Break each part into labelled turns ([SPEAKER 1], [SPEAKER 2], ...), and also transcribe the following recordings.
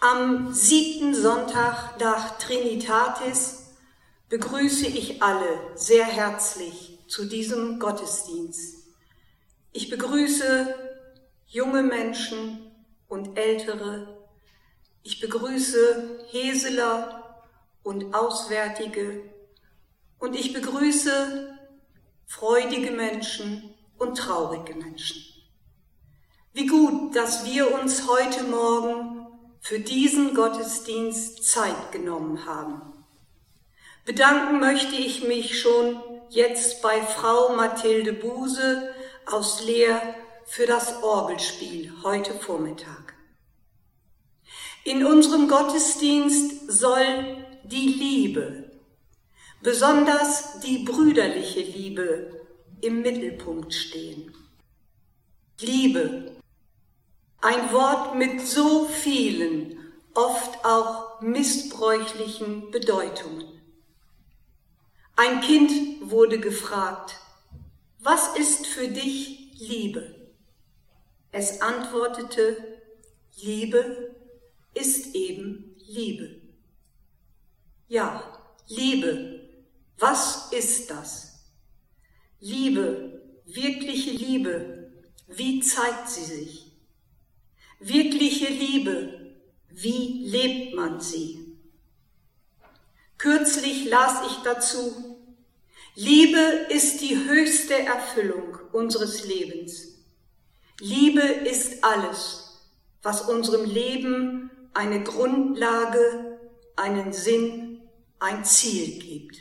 [SPEAKER 1] Am 7. Sonntag nach Trinitatis begrüße ich alle sehr herzlich zu diesem Gottesdienst. Ich begrüße junge Menschen und Ältere. Ich begrüße Heseler und Auswärtige. Und ich begrüße freudige Menschen und traurige Menschen. Wie gut, dass wir uns heute Morgen für diesen Gottesdienst Zeit genommen haben. Bedanken möchte ich mich schon jetzt bei Frau Mathilde Buse aus Leer für das Orgelspiel heute Vormittag. In unserem Gottesdienst soll die Liebe, besonders die brüderliche Liebe, im Mittelpunkt stehen. Liebe. Ein Wort mit so vielen, oft auch missbräuchlichen Bedeutungen. Ein Kind wurde gefragt, was ist für dich Liebe? Es antwortete, Liebe ist eben Liebe. Ja, Liebe, was ist das? Liebe, wirkliche Liebe, wie zeigt sie sich? Wirkliche Liebe, wie lebt man sie? Kürzlich las ich dazu, Liebe ist die höchste Erfüllung unseres Lebens. Liebe ist alles, was unserem Leben eine Grundlage, einen Sinn, ein Ziel gibt.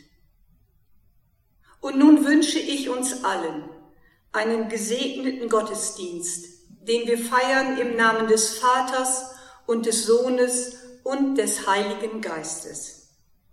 [SPEAKER 1] Und nun wünsche ich uns allen einen gesegneten Gottesdienst, den wir feiern im Namen des Vaters und des Sohnes und des Heiligen Geistes.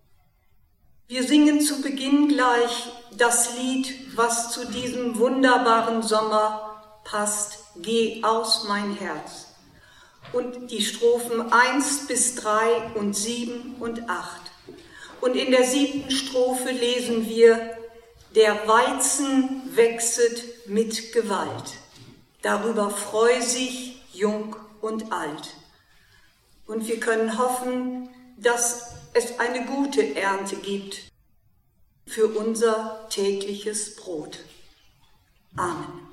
[SPEAKER 1] Wir singen zu Beginn gleich das Lied, was zu diesem wunderbaren Sommer passt, Geh aus mein Herz. Und die Strophen 1 bis 3 und 7 und 8. Und in der 7. Strophe lesen wir, der Weizen wächset mit Gewalt. Darüber freu sich jung und alt. Und wir können hoffen, dass es eine gute Ernte gibt für unser tägliches Brot. Amen.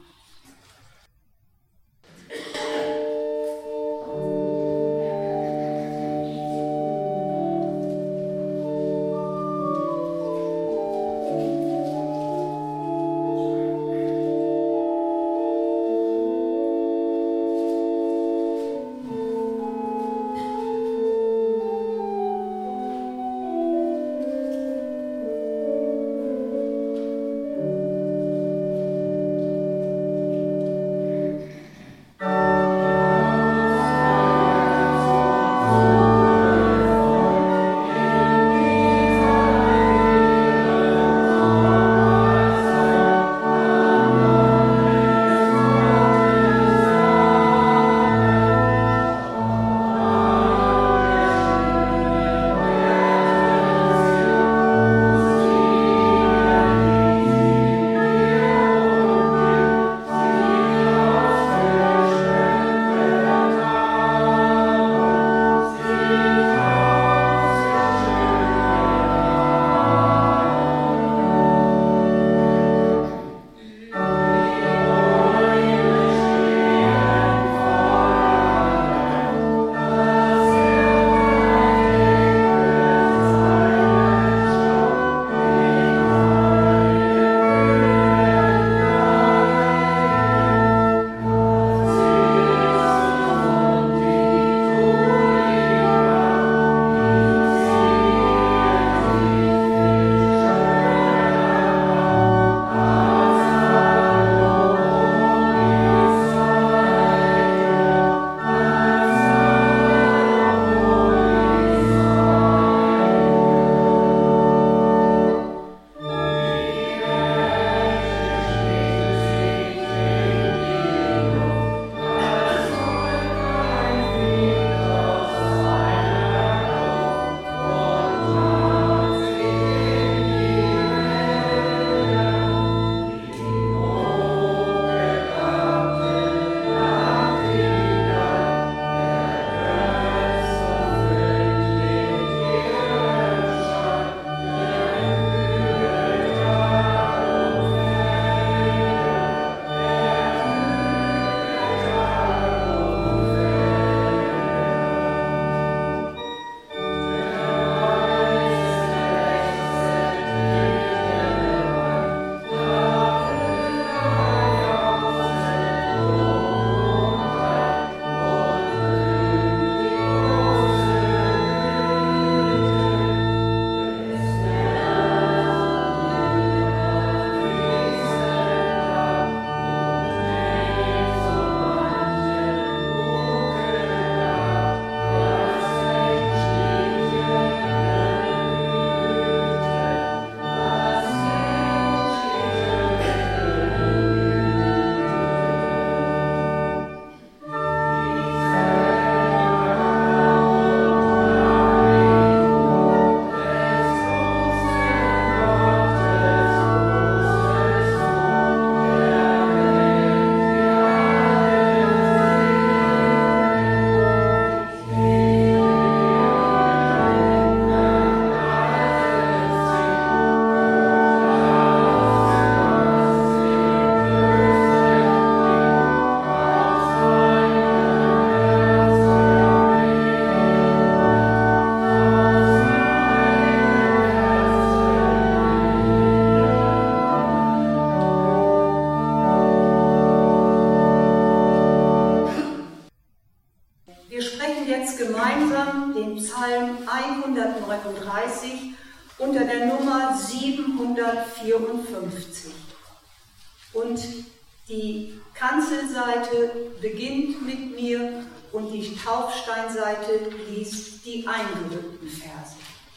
[SPEAKER 1] gemeinsam den Psalm 139 unter der Nummer 754. Und die Kanzelseite beginnt mit mir und die Taufsteinseite liest die eingerückten Verse.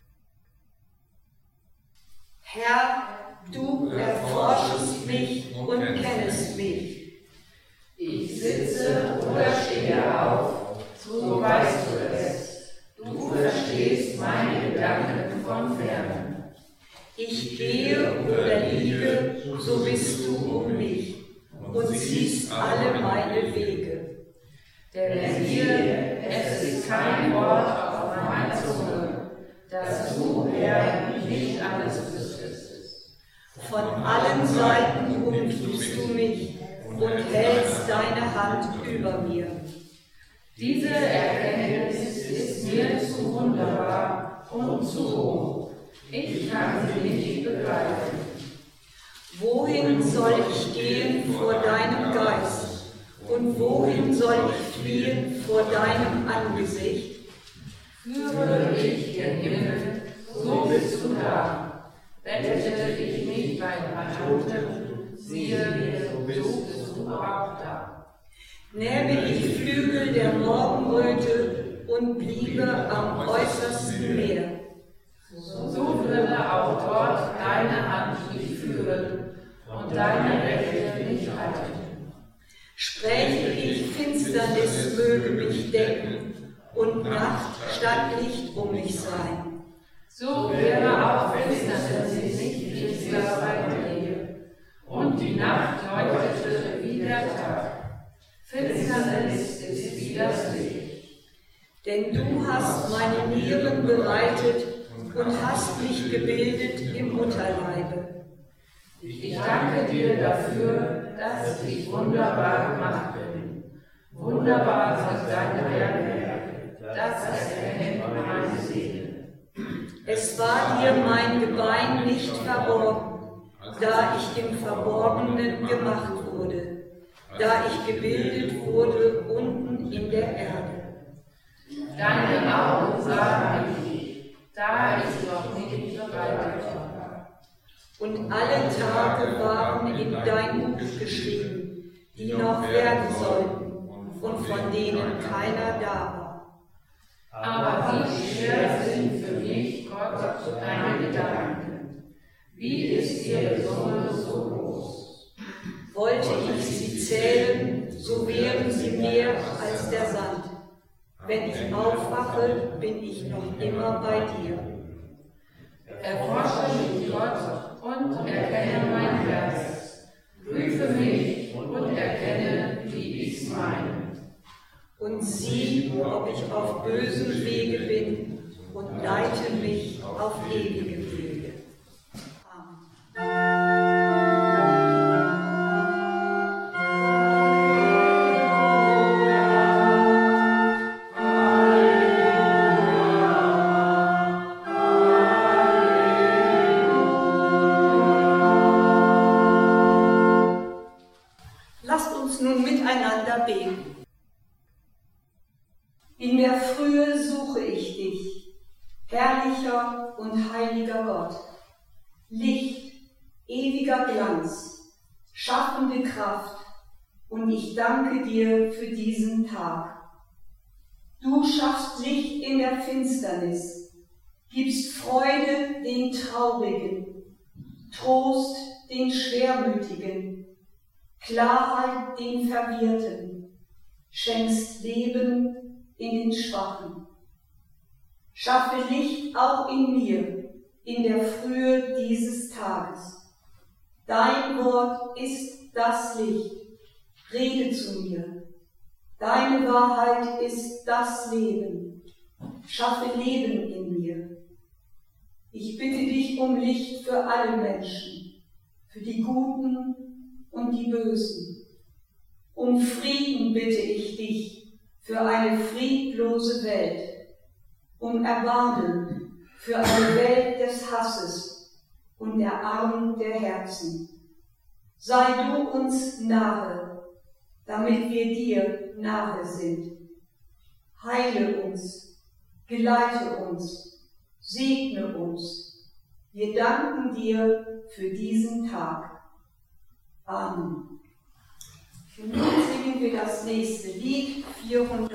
[SPEAKER 1] Herr, du erforschest mich und kennest mich.
[SPEAKER 2] Ich sitze oder stehe auf, so weißt du es. Du verstehst meine Gedanken von Fernen.
[SPEAKER 1] Ich gehe oder liege, so bist du um mich und siehst alle meine Wege.
[SPEAKER 2] Denn siehe, es ist kein Wort auf meiner Zunge, dass du, Herr, nicht alles wüsstest.
[SPEAKER 1] Von allen Seiten umgibst du mich und hältst deine Hand über mir.
[SPEAKER 2] Diese Erkenntnis ist mir zu wunderbar und zu hoch. Ich kann sie nicht begreifen.
[SPEAKER 1] Wohin soll ich gehen vor deinem Geist? Und wohin soll ich fliehen vor deinem Angesicht?
[SPEAKER 2] Führe ich den Himmel, so bist du da. Bettete ich mich bei Toten, siehe, so bist du auch da.
[SPEAKER 1] Nähme ich Flügel der Morgenröte und bliebe am äußersten Meer.
[SPEAKER 2] So würde auch dort deine Hand mich führen und deine Rechte mich halten.
[SPEAKER 1] Spräche ich, Finsternis möge mich decken und Nacht statt Licht um mich sein.
[SPEAKER 2] So wäre auch Finsternis nicht finster bei dir, und die Nacht leuchtete wie der Tag. Finsternis ist wie das Licht.
[SPEAKER 1] Denn du hast meine Nieren bereitet und hast mich gebildet im Mutterleibe.
[SPEAKER 2] Ich danke dir dafür, dass ich wunderbar gemacht bin. Wunderbar sind deine Werke, das erkennt meine Seele.
[SPEAKER 1] Es war dir mein Gebein nicht verborgen, da ich im Verborgenen gemacht wurde, da ich gebildet wurde unten in der Erde.
[SPEAKER 2] Deine Augen sahen mich, da ich noch nicht bereitet war.
[SPEAKER 1] Und alle Tage waren in dein Buch geschrieben, die noch werden sollten und von denen keiner da war.
[SPEAKER 2] Aber wie schwer sind für mich, Gott, deine Gedanken. Wie ist ihre Summe so groß?
[SPEAKER 1] Wollte ich sie zählen, so wären sie mehr als der Sand. Wenn ich aufwache, bin ich noch immer bei dir.
[SPEAKER 2] Erforsche mich, Gott, und erkenne mein Herz. Prüfe mich und erkenne, wie ich's meine.
[SPEAKER 1] Und sieh, ob ich auf bösem Wege bin und leite mich auf ewige Wege. Amen. Lasst uns nun miteinander beten. In der Frühe suche ich dich, herrlicher und heiliger Gott, Licht, ewiger Glanz, schaffende Kraft, und ich danke dir für diesen Tag. Du schaffst Licht in der Finsternis, gibst Freude den Traurigen, Trost den Schwermütigen, Klarheit den Verwirrten, schenkst Leben in den Schwachen. Schaffe Licht auch in mir, in der Frühe dieses Tages. Dein Wort ist das Licht. Rede zu mir. Deine Wahrheit ist das Leben. Schaffe Leben in mir. Ich bitte dich um Licht für alle Menschen, für die Guten und die Bösen. Um Frieden bitte ich dich für eine friedlose Welt, um Erbarmen für eine Welt des Hasses und der Armen der Herzen. Sei du uns nahe, damit wir dir nahe sind. Heile uns, Geleite uns, segne uns. Wir danken dir für diesen Tag. Amen. Und nun singen wir das nächste Lied, 401.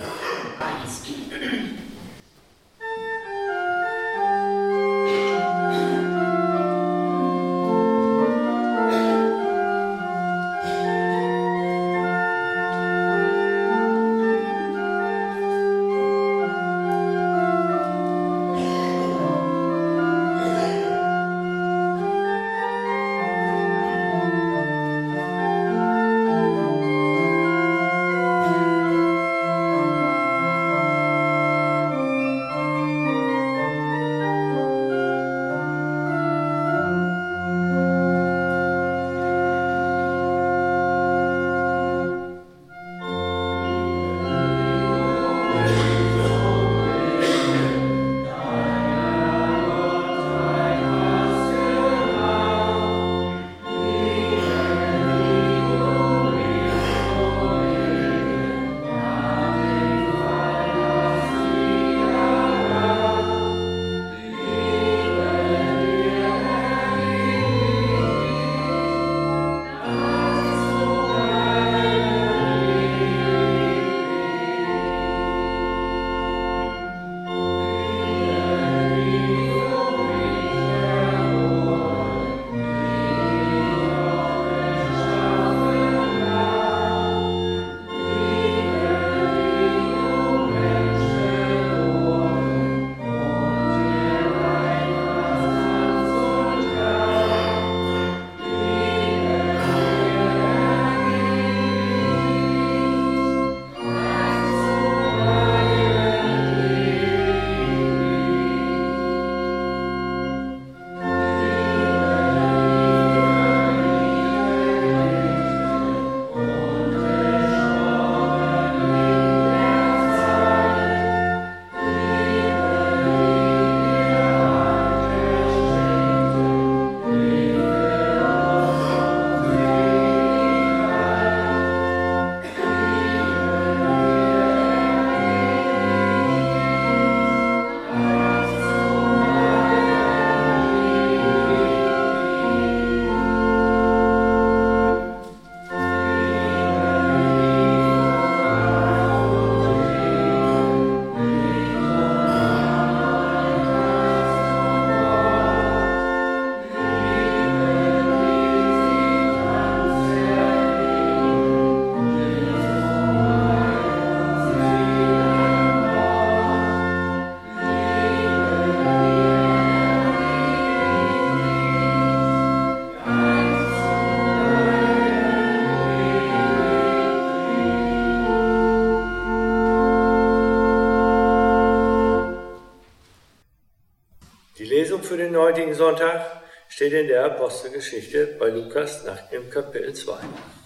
[SPEAKER 3] Für den heutigen Sonntag steht in der Apostelgeschichte bei Lukas im Kapitel 2.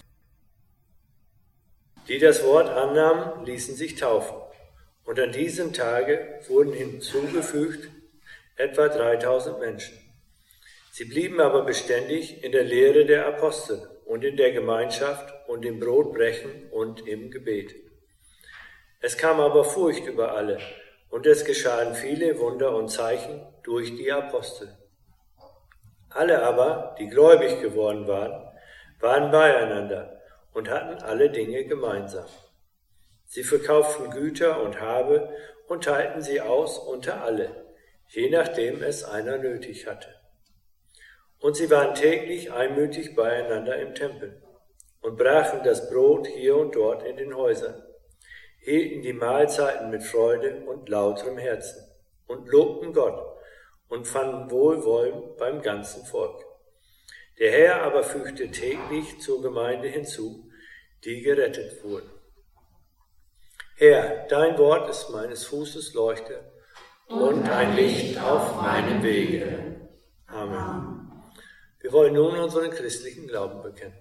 [SPEAKER 3] Die das Wort annahmen, ließen sich taufen. Und an diesem Tage wurden hinzugefügt etwa 3000 Menschen. Sie blieben aber beständig in der Lehre der Apostel und in der Gemeinschaft und im Brotbrechen und im Gebet. Es kam aber Furcht über alle, und es geschahen viele Wunder und Zeichen durch die Apostel. Alle aber, die gläubig geworden waren, waren beieinander und hatten alle Dinge gemeinsam. Sie verkauften Güter und Habe und teilten sie aus unter alle, je nachdem es einer nötig hatte. Und sie waren täglich einmütig beieinander im Tempel und brachen das Brot hier und dort in den Häusern, hielten die Mahlzeiten mit Freude und lauterem Herzen und lobten Gott und fanden Wohlwollen beim ganzen Volk. Der Herr aber fügte täglich zur Gemeinde hinzu, die gerettet wurden. Herr, dein Wort ist meines Fußes Leuchte und ein Licht auf meinem Wege. Amen. Wir wollen nun unseren christlichen Glauben bekennen.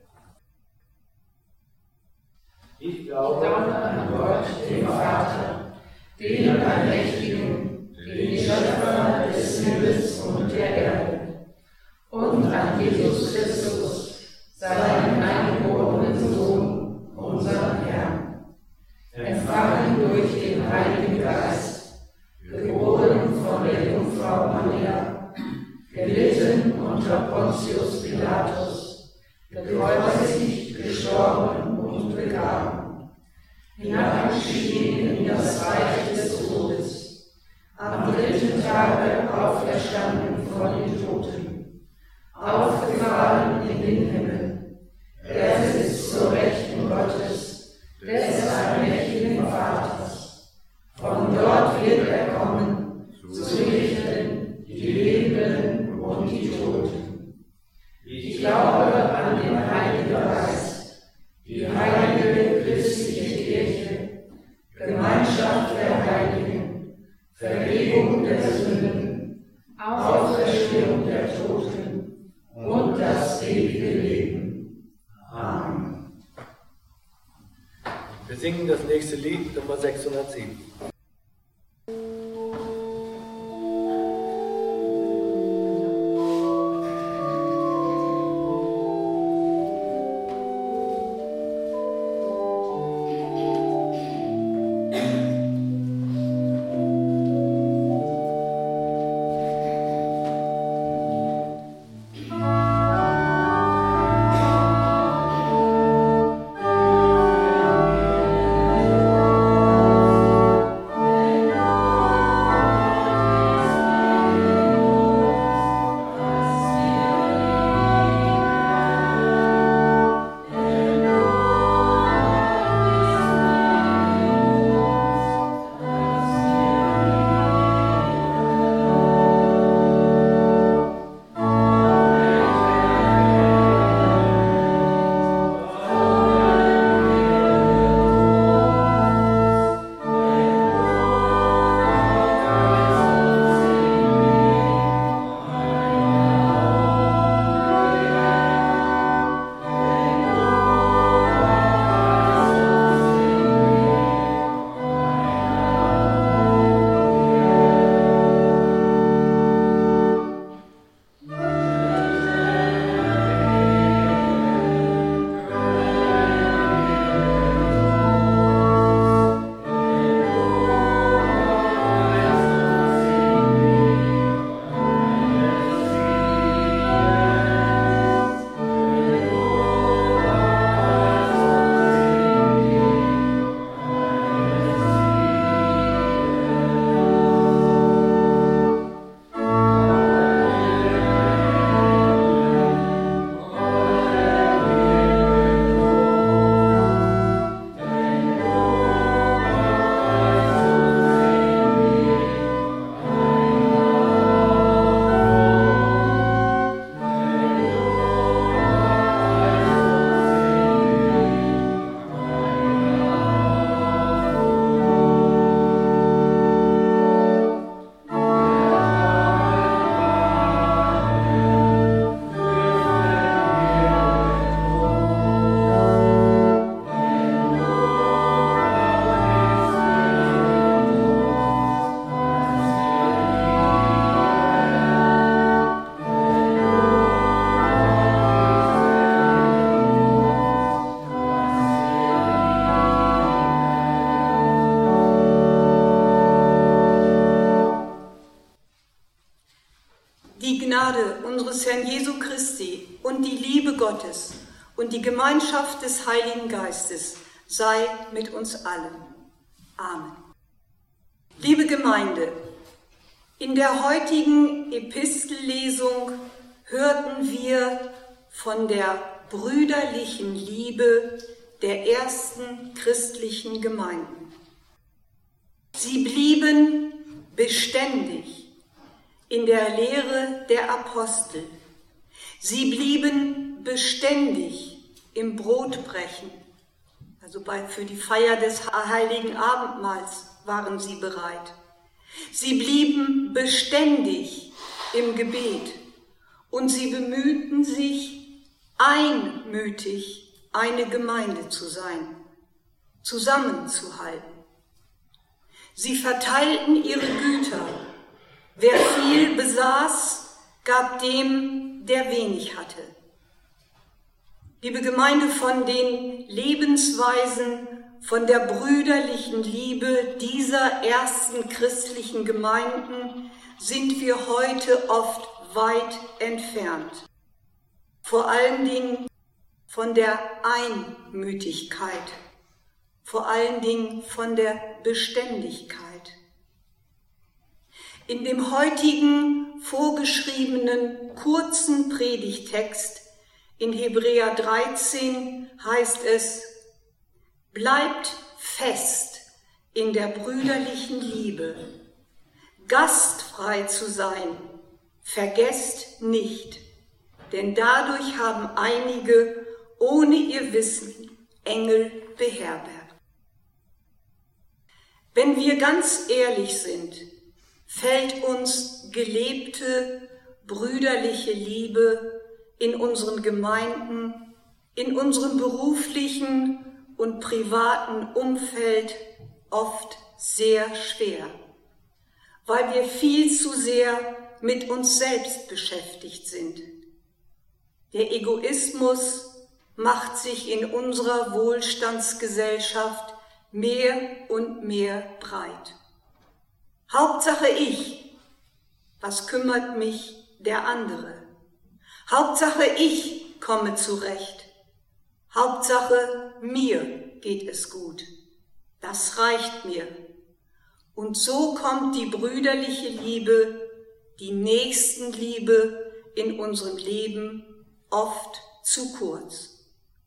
[SPEAKER 2] Ich glaube an Gott, den Vater, den Allmächtigen, den Schöpfer des Himmels und der Erde, und an Jesus Christus, seinen eingeborenen Sohn, unseren Herrn, empfangen durch den Heiligen Geist, geboren Pontius Pilatus, gekreuzigt, gestorben und begraben, hinabgestiegen in das Reich des Todes, am dritten Tage auferstanden von den Toten, aufgefahren in den Himmel, er sitzt zur Rechten Gottes, des allmächtigen Vaters. Von dort wird er kommen, zu richten die Lebenden und die Toten. Ich glaube an den Heiligen Geist, die heilige christliche Kirche, Gemeinschaft der Heiligen, Vergebung der Sünden, Auferstehung der Toten und das ewige Leben. Amen.
[SPEAKER 3] Wir singen das nächste Lied, Nummer 607.
[SPEAKER 1] unseres Herrn Jesu Christi und die Liebe Gottes und die Gemeinschaft des Heiligen Geistes sei mit uns allen. Amen. Liebe Gemeinde, in der heutigen Epistellesung hörten wir von der brüderlichen Liebe der ersten christlichen Gemeinden. Sie blieben beständig in der Lehre der Apostel. Sie blieben beständig im Brotbrechen. Also für die Feier des Heiligen Abendmahls waren sie bereit. Sie blieben beständig im Gebet und sie bemühten sich, einmütig eine Gemeinde zu sein, zusammenzuhalten. Sie verteilten ihre Güter. Wer viel besaß, gab dem, der wenig hatte. Liebe Gemeinde, von den Lebensweisen, von der brüderlichen Liebe dieser ersten christlichen Gemeinden sind wir heute oft weit entfernt. vor allen Dingen von der Einmütigkeit, vor allen Dingen von der Beständigkeit. In dem heutigen vorgeschriebenen kurzen Predigtext in Hebräer 13 heißt es: Bleibt fest in der brüderlichen Liebe, gastfrei zu sein, vergesst nicht, denn dadurch haben einige ohne ihr Wissen Engel beherbergt. Wenn wir ganz ehrlich sind, fällt uns gelebte brüderliche Liebe in unseren Gemeinden, in unserem beruflichen und privaten Umfeld oft sehr schwer, weil wir viel zu sehr mit uns selbst beschäftigt sind. Der Egoismus macht sich in unserer Wohlstandsgesellschaft mehr und mehr breit. Hauptsache ich, was kümmert mich der andere? Hauptsache ich komme zurecht. Hauptsache mir geht es gut. Das reicht mir. Und so kommt die brüderliche Liebe, die Nächstenliebe in unserem Leben oft zu kurz.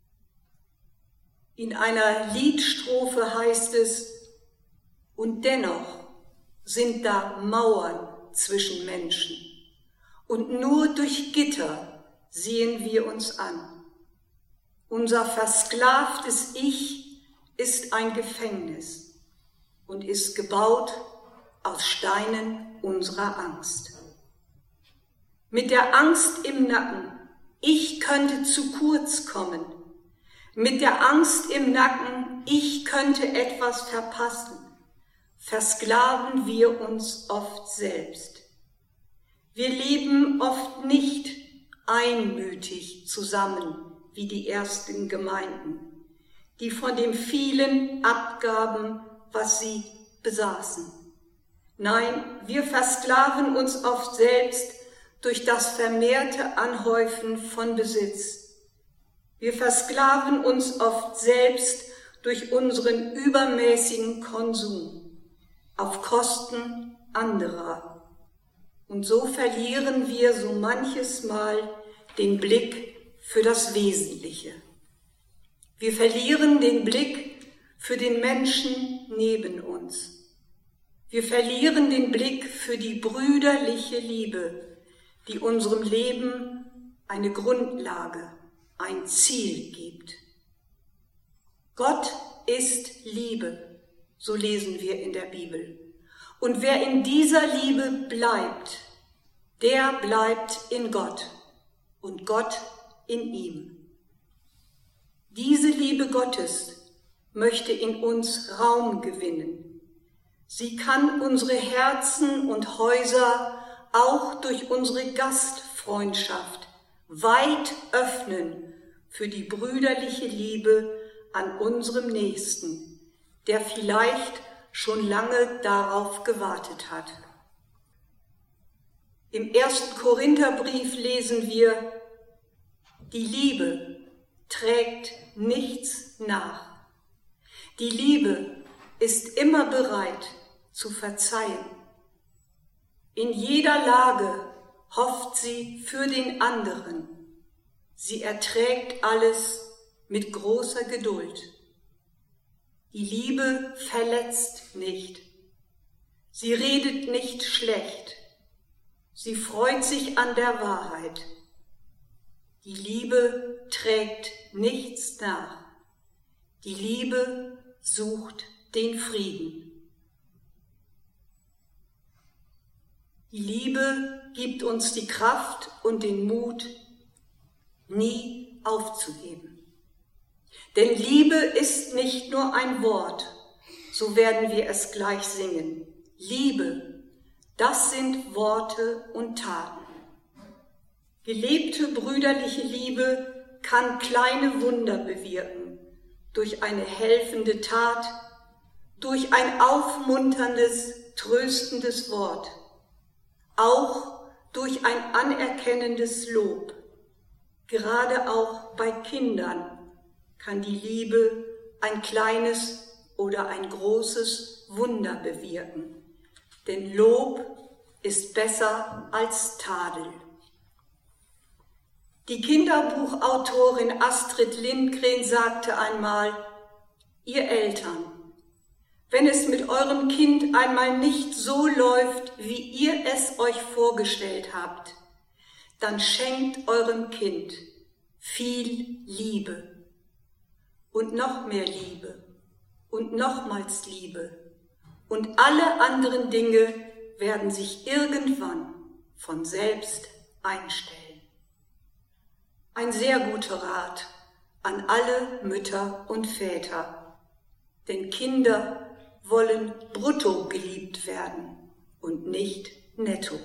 [SPEAKER 1] In einer Liedstrophe heißt es: Und dennoch sind da Mauern zwischen Menschen, und nur durch Gitter sehen wir uns an. Unser versklavtes Ich ist ein Gefängnis und ist gebaut aus Steinen unserer Angst. Mit der Angst im Nacken, ich könnte zu kurz kommen. Mit der Angst im Nacken, ich könnte etwas verpassen, versklaven wir uns oft selbst. Wir leben oft nicht einmütig zusammen wie die ersten Gemeinden, die von dem vielen abgaben, was sie besaßen. Nein, wir versklaven uns oft selbst durch das vermehrte Anhäufen von Besitz. Wir versklaven uns oft selbst durch unseren übermäßigen Konsum auf Kosten anderer. Und so verlieren wir so manches Mal den Blick für das Wesentliche. Wir verlieren den Blick für den Menschen neben uns. Wir verlieren den Blick für die brüderliche Liebe, die unserem Leben eine Grundlage, ein Ziel gibt. Gott ist Liebe, so lesen wir in der Bibel. Und wer in dieser Liebe bleibt, der bleibt in Gott und Gott in ihm. Diese Liebe Gottes möchte in uns Raum gewinnen. Sie kann unsere Herzen und Häuser auch durch unsere Gastfreundschaft weit öffnen für die brüderliche Liebe an unserem Nächsten, der vielleicht schon lange darauf gewartet hat. Im 1. Korintherbrief lesen wir: Die Liebe trägt nichts nach. Die Liebe ist immer bereit zu verzeihen. In jeder Lage hofft sie für den anderen. Sie erträgt alles mit großer Geduld. Die Liebe verletzt nicht. Sie redet nicht schlecht. Sie freut sich an der Wahrheit. Die Liebe trägt nichts nach. Die Liebe sucht den Frieden. Die Liebe gibt uns die Kraft und den Mut, nie aufzugeben. Denn Liebe ist nicht nur ein Wort, so werden wir es gleich singen. Liebe, das sind Worte und Taten. Gelebte brüderliche Liebe kann kleine Wunder bewirken, durch eine helfende Tat, durch ein aufmunterndes, tröstendes Wort, auch durch ein anerkennendes Lob. Gerade auch bei Kindern kann die Liebe ein kleines oder ein großes Wunder bewirken. Denn Lob ist besser als Tadel. Die Kinderbuchautorin Astrid Lindgren sagte einmal: Ihr Eltern, wenn es mit eurem Kind einmal nicht so läuft, wie ihr es euch vorgestellt habt, dann schenkt eurem Kind viel Liebe und noch mehr Liebe und nochmals Liebe, und alle anderen Dinge werden sich irgendwann von selbst einstellen. Ein sehr guter Rat an alle Mütter und Väter, denn Kinder wollen brutto geliebt werden und nicht netto.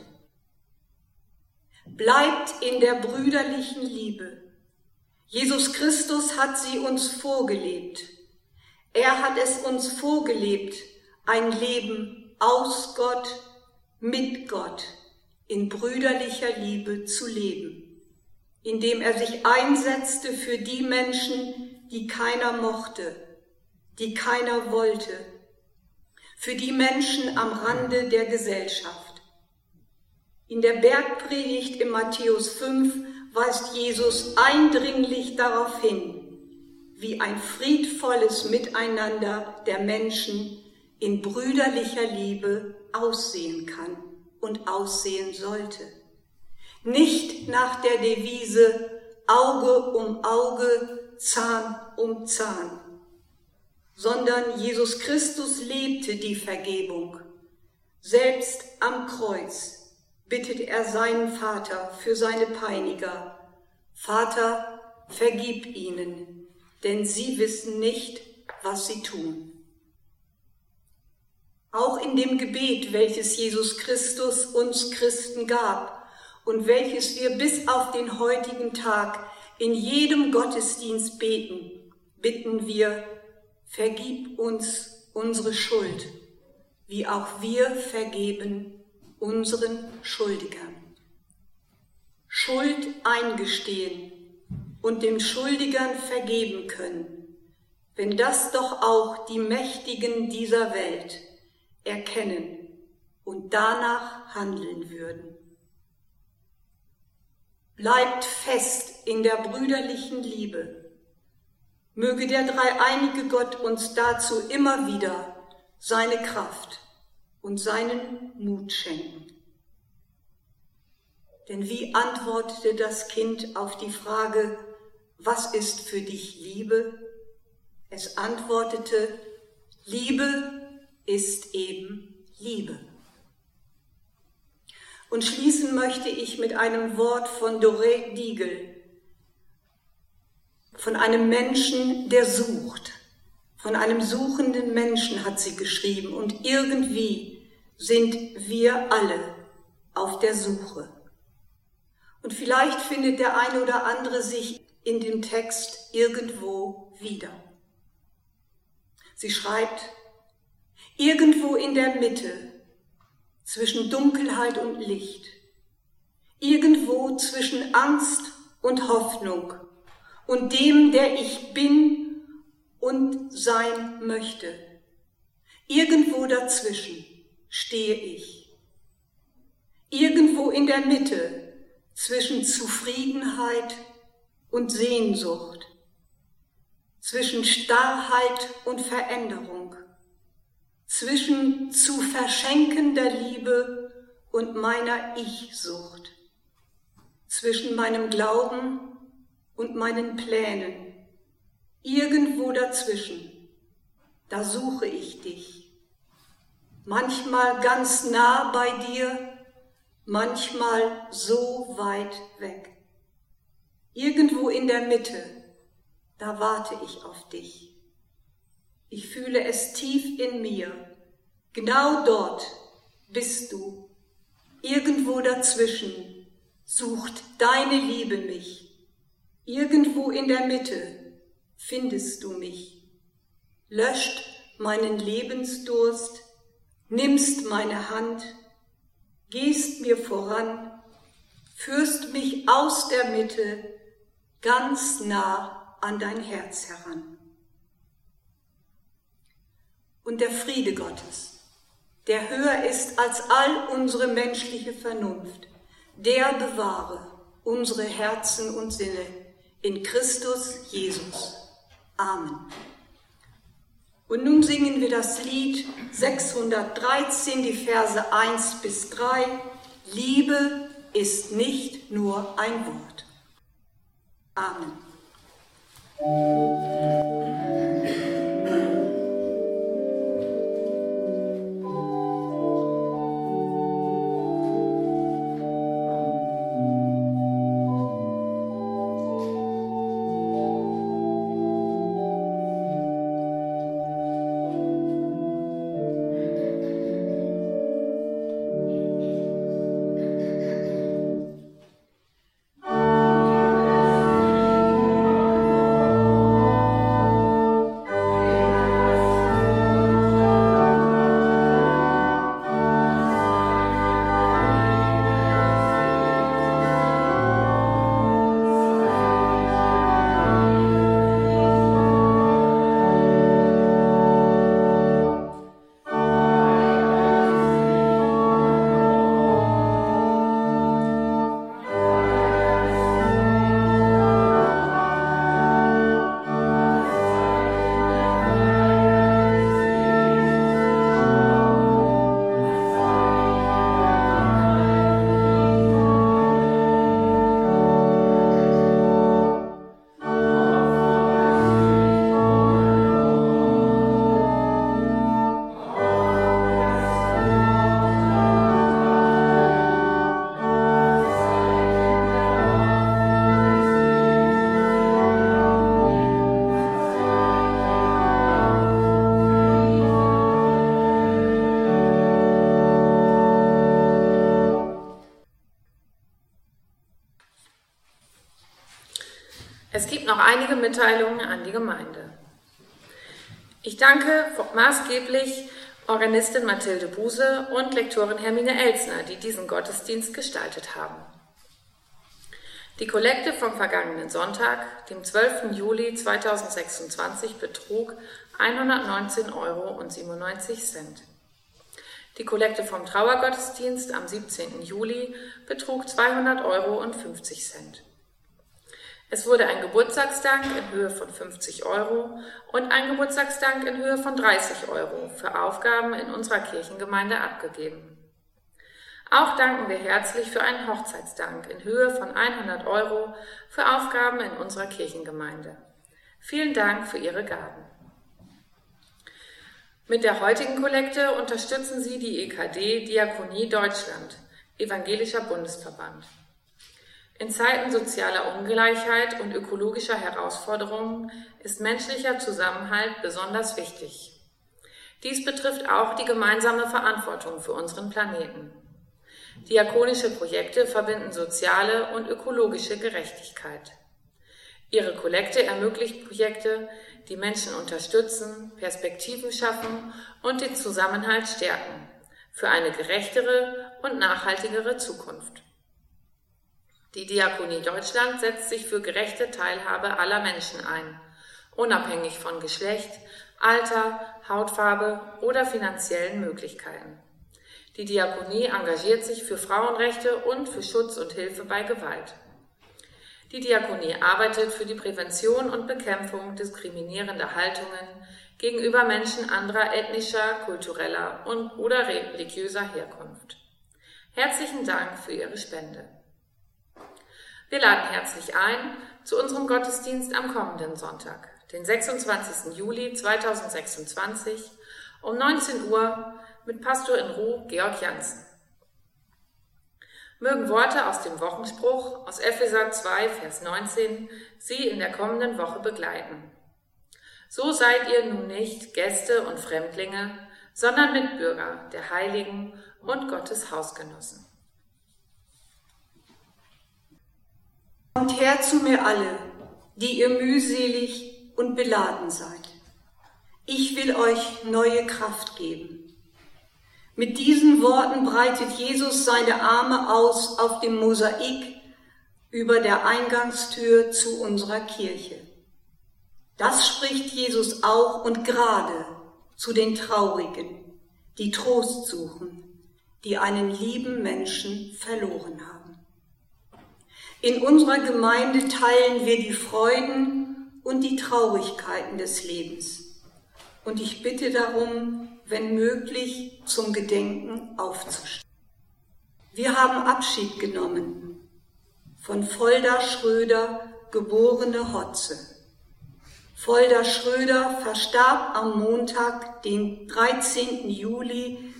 [SPEAKER 1] Bleibt in der brüderlichen Liebe. Jesus Christus hat sie uns vorgelebt. Er hat es uns vorgelebt, ein Leben aus Gott, mit Gott, in brüderlicher Liebe zu leben, indem er sich einsetzte für die Menschen, die keiner mochte, die keiner wollte, für die Menschen am Rande der Gesellschaft. In der Bergpredigt in Matthäus 5 weist Jesus eindringlich darauf hin, wie ein friedvolles Miteinander der Menschen in brüderlicher Liebe aussehen kann und aussehen sollte. Nicht nach der Devise Auge um Auge, Zahn um Zahn, sondern Jesus Christus lebte die Vergebung. Selbst am Kreuz bittet er seinen Vater für seine Peiniger: Vater, vergib ihnen, denn sie wissen nicht, was sie tun. Auch in dem Gebet, welches Jesus Christus uns Christen gab und welches wir bis auf den heutigen Tag in jedem Gottesdienst beten, bitten wir: Vergib uns unsere Schuld, wie auch wir vergeben unseren Schuldigern. Schuld eingestehen und den Schuldigern vergeben können, wenn das doch auch die Mächtigen dieser Welt erkennen und danach handeln würden. Bleibt fest in der brüderlichen Liebe. Möge der dreieinige Gott uns dazu immer wieder seine Kraft und seinen Mut schenken. Denn wie antwortete das Kind auf die Frage: Was ist für dich Liebe? Es antwortete: Liebe ist eben Liebe. Und schließen möchte ich mit einem Wort von Doré Diegel, von einem Menschen, der sucht. Von einem suchenden Menschen hat sie geschrieben, und irgendwie sind wir alle auf der Suche. Und vielleicht findet der eine oder andere sich in dem Text irgendwo wieder. Sie schreibt: Irgendwo in der Mitte, zwischen Dunkelheit und Licht, irgendwo zwischen Angst und Hoffnung und dem, der ich bin und sein möchte, irgendwo dazwischen stehe ich. Irgendwo in der Mitte, zwischen Zufriedenheit und Sehnsucht, zwischen Starrheit und Veränderung, zwischen zu verschenkender Liebe und meiner Ich-Sucht, zwischen meinem Glauben und meinen Plänen, irgendwo dazwischen, da suche ich dich. Manchmal ganz nah bei dir, manchmal so weit weg. Irgendwo in der Mitte, da warte ich auf dich. Ich fühle es tief in mir. Genau dort bist du. Irgendwo dazwischen sucht deine Liebe mich. Irgendwo in der Mitte findest du mich. Löscht meinen Lebensdurst, nimmst meine Hand, gehst mir voran, führst mich aus der Mitte ganz nah an dein Herz heran. Und der Friede Gottes, der höher ist als all unsere menschliche Vernunft, der bewahre unsere Herzen und Sinne in Christus Jesus. Amen. Und nun singen wir das Lied 613, die Verse 1 bis 3. Liebe ist nicht nur ein Wort. Amen.
[SPEAKER 2] Es gibt noch einige Mitteilungen an die Gemeinde. Ich danke maßgeblich Organistin Mathilde Buse und Lektorin Hermine Elsner, die diesen Gottesdienst gestaltet haben. Die Kollekte vom vergangenen Sonntag, dem 12. Juli 2026, betrug 119,97 €. Die Kollekte vom Trauergottesdienst am 17. Juli betrug 200,50 € Es wurde ein Geburtstagsdank in Höhe von 50 € und ein Geburtstagsdank in Höhe von 30 € für Aufgaben in unserer Kirchengemeinde abgegeben. Auch danken wir herzlich für einen Hochzeitsdank in Höhe von 100 € für Aufgaben in unserer Kirchengemeinde. Vielen Dank für Ihre Gaben. Mit der heutigen Kollekte unterstützen Sie die EKD Diakonie Deutschland, Evangelischer Bundesverband. In Zeiten sozialer Ungleichheit und ökologischer Herausforderungen ist menschlicher Zusammenhalt besonders wichtig. Dies betrifft auch die gemeinsame Verantwortung für unseren Planeten. Diakonische Projekte verbinden soziale und ökologische Gerechtigkeit. Ihre Kollekte ermöglicht Projekte, die Menschen unterstützen, Perspektiven schaffen und den Zusammenhalt stärken für eine gerechtere und nachhaltigere Zukunft. Die Diakonie Deutschland setzt sich für gerechte Teilhabe aller Menschen ein, unabhängig von Geschlecht, Alter, Hautfarbe oder finanziellen Möglichkeiten. Die Diakonie engagiert sich für Frauenrechte und für Schutz und Hilfe bei Gewalt. Die Diakonie arbeitet für die Prävention und Bekämpfung diskriminierender Haltungen gegenüber Menschen anderer ethnischer, kultureller oder religiöser Herkunft. Herzlichen Dank für Ihre Spende. Wir laden herzlich ein zu unserem Gottesdienst am kommenden Sonntag, den 26. Juli 2026 um 19 Uhr mit Pastor in Ruh Georg Jansen. Mögen Worte aus dem Wochenspruch aus Epheser 2, Vers 19 Sie in der kommenden Woche begleiten. So seid ihr nun nicht Gäste und Fremdlinge, sondern Mitbürger der Heiligen und Gottes Hausgenossen.
[SPEAKER 1] Kommt her zu mir alle, die ihr mühselig und beladen seid. Ich will euch neue Kraft geben. Mit diesen Worten breitet Jesus seine Arme aus auf dem Mosaik über der Eingangstür zu unserer Kirche. Das spricht Jesus auch und gerade zu den Traurigen, die Trost suchen, die einen lieben Menschen verloren haben. In unserer Gemeinde teilen wir die Freuden und die Traurigkeiten des Lebens. Und ich bitte darum, wenn möglich, zum Gedenken aufzustehen. Wir haben Abschied genommen von Folda Schröder, geborene Hotze. Folda Schröder verstarb am Montag, den 13. Juli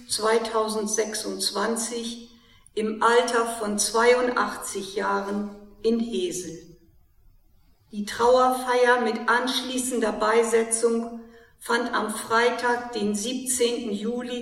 [SPEAKER 1] 2026, im Alter von 82 Jahren in Hesel. Die Trauerfeier mit anschließender Beisetzung fand am Freitag, den 17. Juli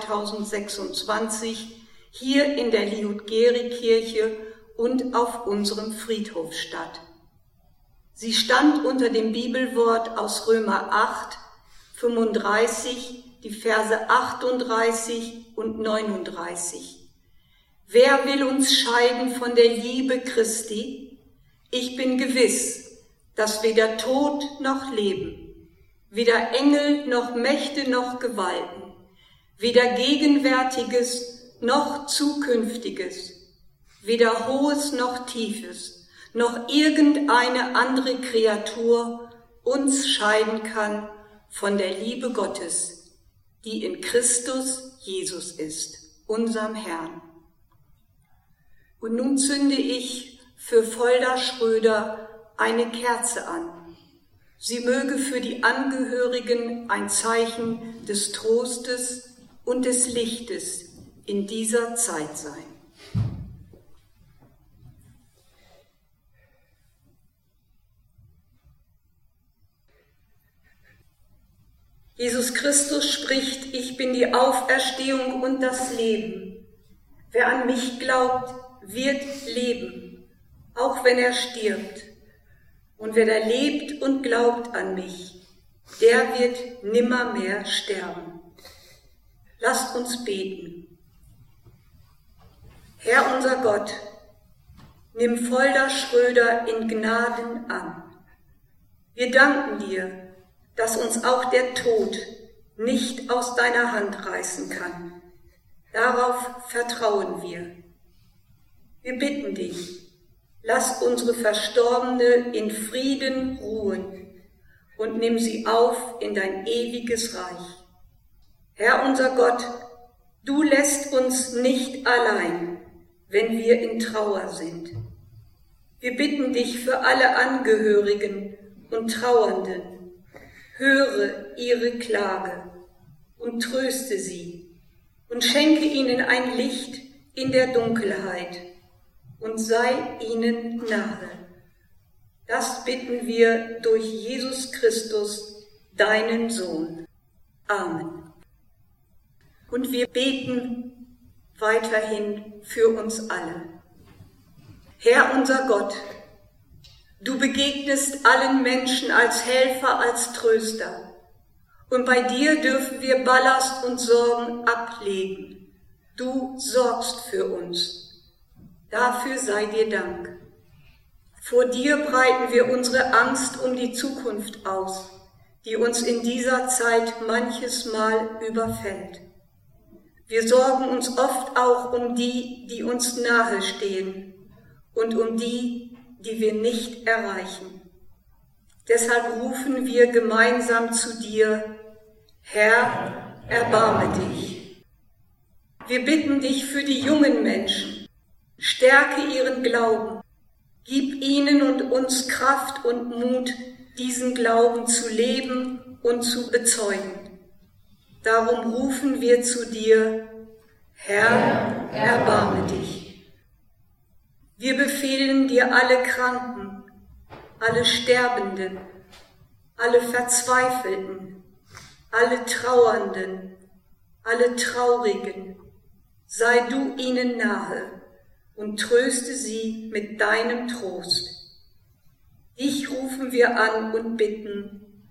[SPEAKER 1] 2026, hier in der Liudgeri-Kirche und auf unserem Friedhof statt. Sie stand unter dem Bibelwort aus Römer 8, 35, die Verse 38 und 39. Wer will uns scheiden von der Liebe Christi? Ich bin gewiss, dass weder Tod noch Leben, weder Engel noch Mächte noch Gewalten, weder Gegenwärtiges noch Zukünftiges, weder Hohes noch Tiefes, noch irgendeine andere Kreatur uns scheiden kann von der Liebe Gottes, die in Christus Jesus ist, unserem Herrn. Und nun zünde ich für Folda Schröder eine Kerze an. Sie möge für die Angehörigen ein Zeichen des Trostes und des Lichtes in dieser Zeit sein. Jesus Christus spricht: Ich bin die Auferstehung und das Leben. Wer an mich glaubt, wird leben, auch wenn er stirbt. Und wer da lebt und glaubt an mich, der wird nimmermehr sterben. Lasst uns beten. Herr unser Gott, nimm Folda Schröder in Gnaden an. Wir danken dir, dass uns auch der Tod nicht aus deiner Hand reißen kann. Darauf vertrauen wir. Wir bitten dich, lass unsere Verstorbene in Frieden ruhen und nimm sie auf in dein ewiges Reich. Herr unser Gott, du lässt uns nicht allein, wenn wir in Trauer sind. Wir bitten dich für alle Angehörigen und Trauernden, höre ihre Klage und tröste sie und schenke ihnen ein Licht in der Dunkelheit und sei ihnen nahe. Das bitten wir durch Jesus Christus, deinen Sohn. Amen. Und wir beten weiterhin für uns alle. Herr unser Gott, du begegnest allen Menschen als Helfer, als Tröster. Und bei dir dürfen wir Ballast und Sorgen ablegen. Du sorgst für uns. Dafür sei dir Dank. Vor dir breiten wir unsere Angst um die Zukunft aus, die uns in dieser Zeit manches Mal überfällt. Wir sorgen uns oft auch um die, die uns nahe stehen und um die, die wir nicht erreichen. Deshalb rufen wir gemeinsam zu dir: Herr, erbarme dich. Wir bitten dich für die jungen Menschen. Stärke ihren Glauben. Gib ihnen und uns Kraft und Mut, diesen Glauben zu leben und zu bezeugen. Darum rufen wir zu dir: Herr, erbarme dich. Wir befehlen dir alle Kranken, alle Sterbenden, alle Verzweifelten, alle Trauernden, alle Traurigen. Sei du ihnen nahe und tröste sie mit deinem Trost. Dich rufen wir an und bitten: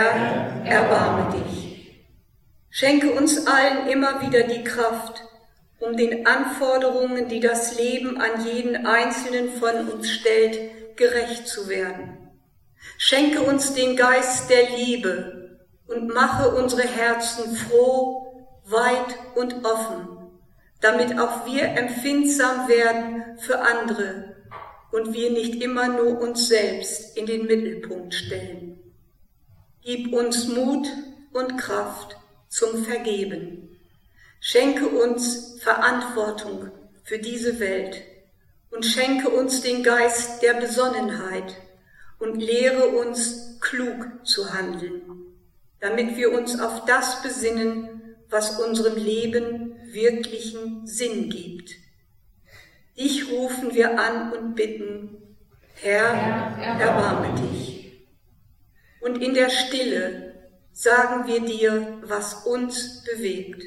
[SPEAKER 1] Herr, erbarme dich. Schenke uns allen immer wieder die Kraft, um den Anforderungen, die das Leben an jeden Einzelnen von uns stellt, gerecht zu werden. Schenke uns den Geist der Liebe und mache unsere Herzen froh, weit und offen, damit auch wir empfindsam werden für andere und wir nicht immer nur uns selbst in den Mittelpunkt stellen. Gib uns Mut und Kraft zum Vergeben. Schenke uns Verantwortung für diese Welt und schenke uns den Geist der Besonnenheit und lehre uns, klug zu handeln, damit wir uns auf das besinnen, was unserem Leben wirklichen Sinn gibt. Dich rufen wir an und bitten, Herr, erbarme dich. Und in der Stille sagen wir dir, was uns bewegt.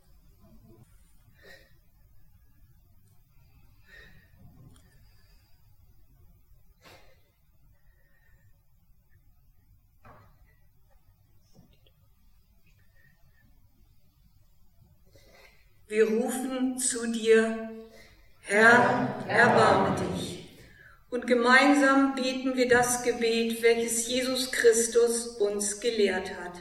[SPEAKER 1] Wir rufen zu dir, Herr, erbarme dich. Und gemeinsam beten wir das Gebet, welches Jesus Christus uns gelehrt hat.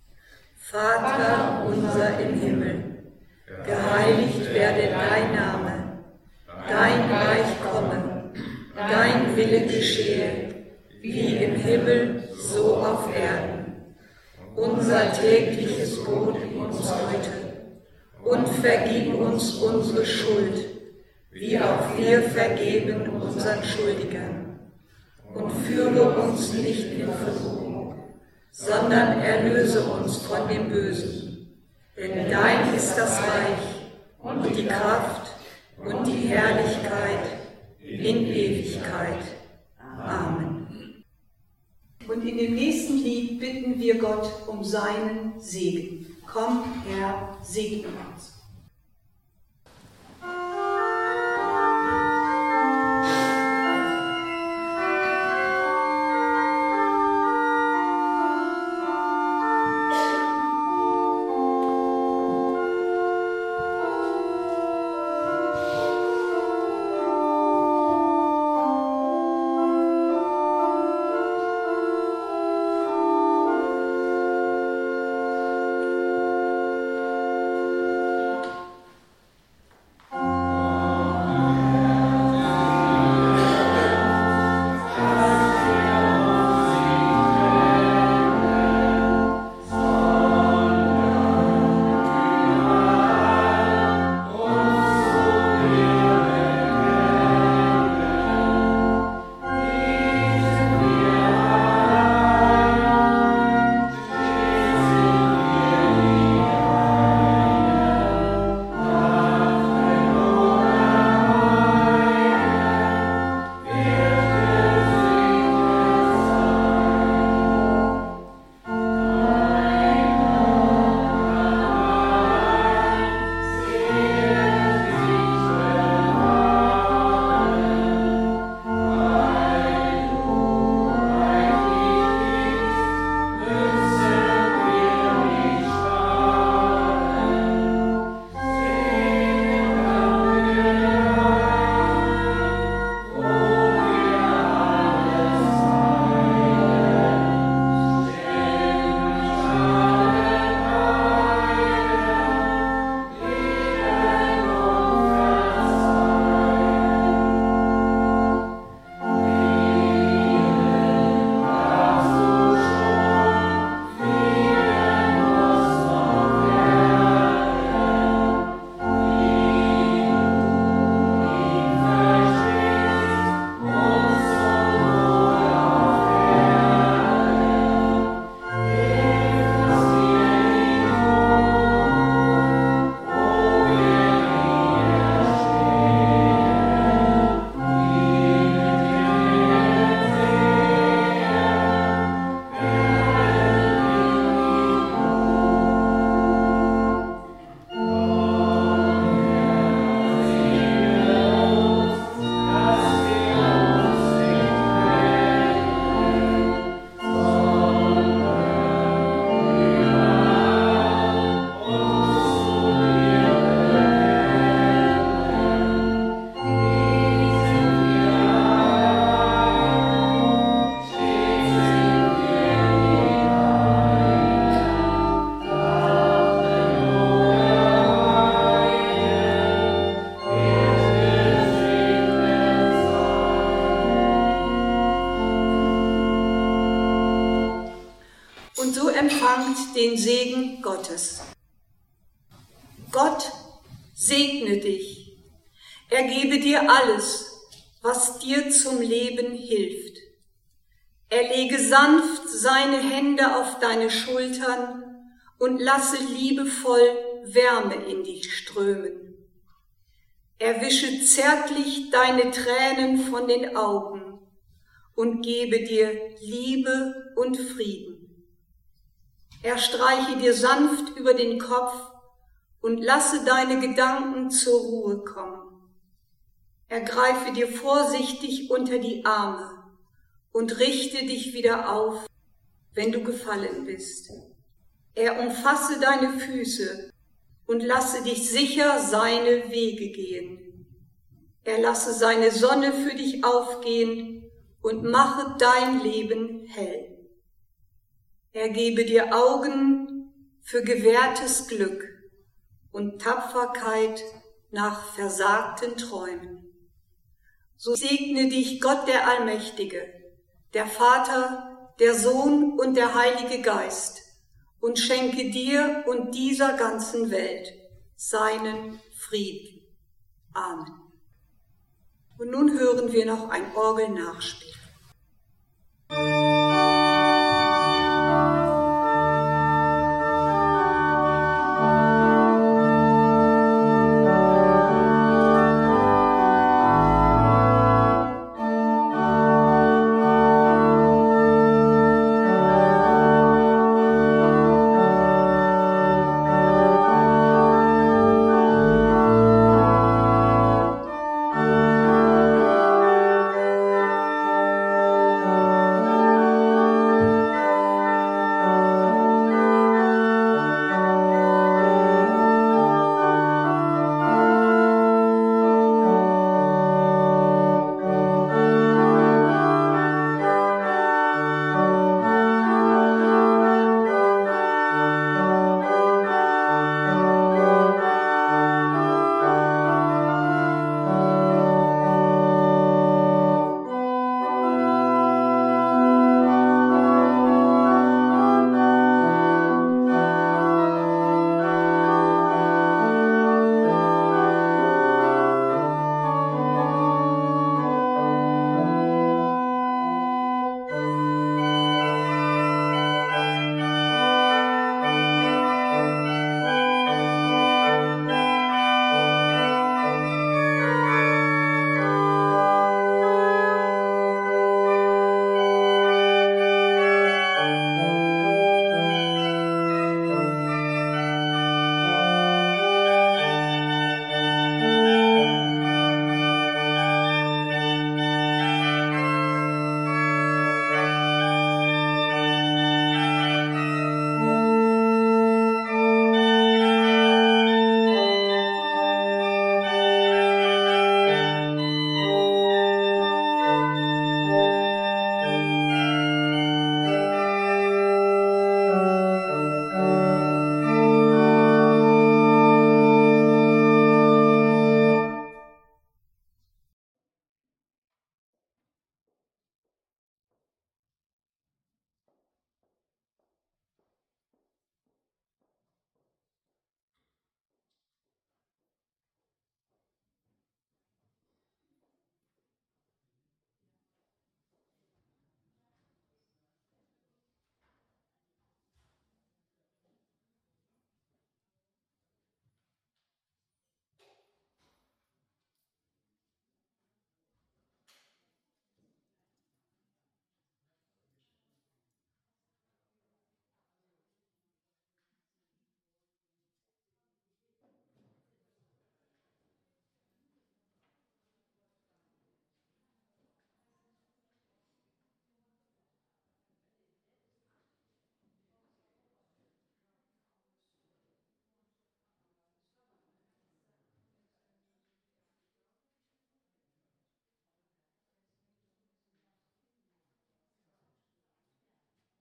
[SPEAKER 1] Vater unser im Himmel, geheiligt werde dein Name, dein Reich komme, dein Wille geschehe, wie im Himmel, so auf Erden. Unser tägliches Brot gib uns heute und vergib uns unsere Schuld, wie auch wir vergeben unseren Schuldigern. Und führe uns nicht in Versuchung, sondern erlöse uns von dem Bösen. Denn dein ist das Reich und die Kraft und die Herrlichkeit in Ewigkeit. Amen. Und in dem nächsten Lied bitten wir Gott um seinen Segen. Komm, Herr, segne uns. empfangt den Segen Gottes. Gott segne dich. Er gebe dir alles, was dir zum Leben hilft. Er lege sanft seine Hände auf deine Schultern und lasse liebevoll Wärme in dich strömen. Er wische zärtlich deine Tränen von den Augen und gebe dir Liebe und Frieden. Er streiche dir sanft über den Kopf und lasse deine Gedanken zur Ruhe kommen. Er greife dir vorsichtig unter die Arme und richte dich wieder auf, wenn du gefallen bist. Er umfasse deine Füße und lasse dich sicher seine Wege gehen. Er lasse seine Sonne für dich aufgehen und mache dein Leben hell. Er gebe dir Augen für gewährtes Glück und Tapferkeit nach versagten Träumen. So segne dich Gott der Allmächtige, der Vater, der Sohn und der Heilige Geist und schenke dir und dieser ganzen Welt seinen Frieden. Amen. Und nun hören wir noch ein Orgelnachspiel.